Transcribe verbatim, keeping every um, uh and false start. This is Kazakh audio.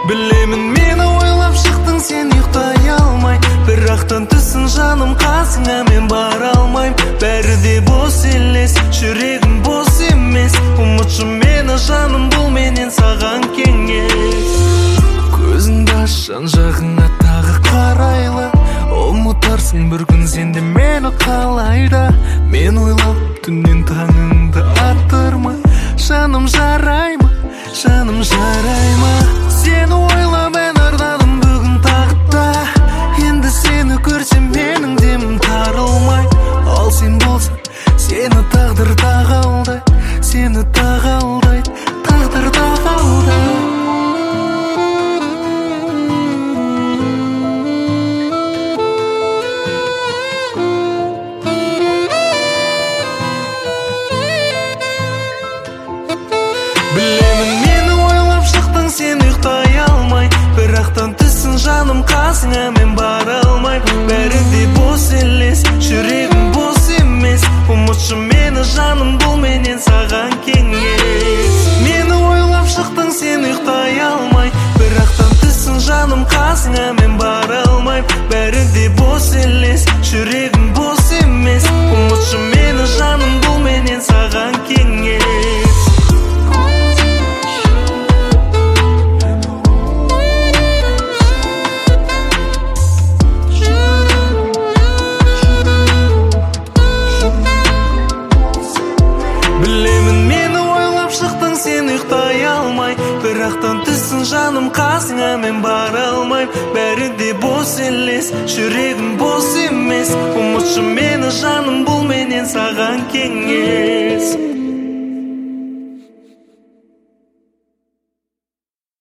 Білемін мені ойлап шықтың сен ұйықтай алмай, бірақтан түсін жаным қасыңа мен бара алмайм. Бәрі де бос елес, жүрегім бос емес. Ұмытшы мені жаным, бұл менен саған кеңес. Көзіңді аш, жан жағыңа тағы қарайла, ұмытарсың бір күн сенде мені қалайда. Мен ойлап түннен таңыңды аттырма, жаным жарай ма, жаным жарай ма. Сені ойлап ән арнадым бүгін тағыда, енді сені көрсем менің демім тарылмай. Ал сен болсаң, сені тағдыр тағалдай, сені тағалдай, тағдыр тағалдай. Білемін мені ойлап шықтың сен ұйықтай алмай, бірақтан түсін жаным қасыңа мен бара алмай. Бәрі де бос елес, жүрегім бос емес. Ұмытшы мені жаным, бұл менен саған кеңес. Мені ойлап шықтың сен ұйықтай алмай, бірақтан түсін жаным қасыңа мен бара алмай. Бәрі де бос елес, жүрегім бос емес. Ұмытшы мені жаным, бұл менен саған кеңес. Білемін мені ойлап шықтың сен ұйықтай алмай, бірақтан түсін жаным қасыңа мен бара алмайм. Бәрі де бос елес, жүрегім бос емес. Ұмытшы мені жаным, бұл менен саған кеңес.